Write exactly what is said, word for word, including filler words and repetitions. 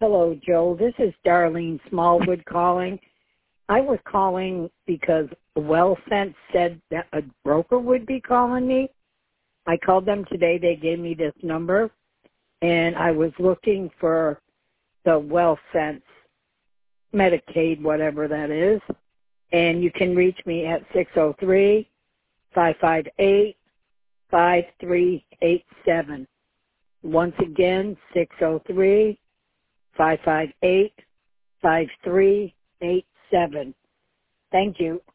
Hello, Joe. This is Darlene Smallwood calling. I was calling because WellSense said that a broker would be calling me. I called them today. They gave me this number, and I was looking for the WellSense Medicaid, whatever that is. And you can reach me at six oh three, five five eight, five three eight seven. Once again, six oh three, five five eight, five three eight seven. Thank you.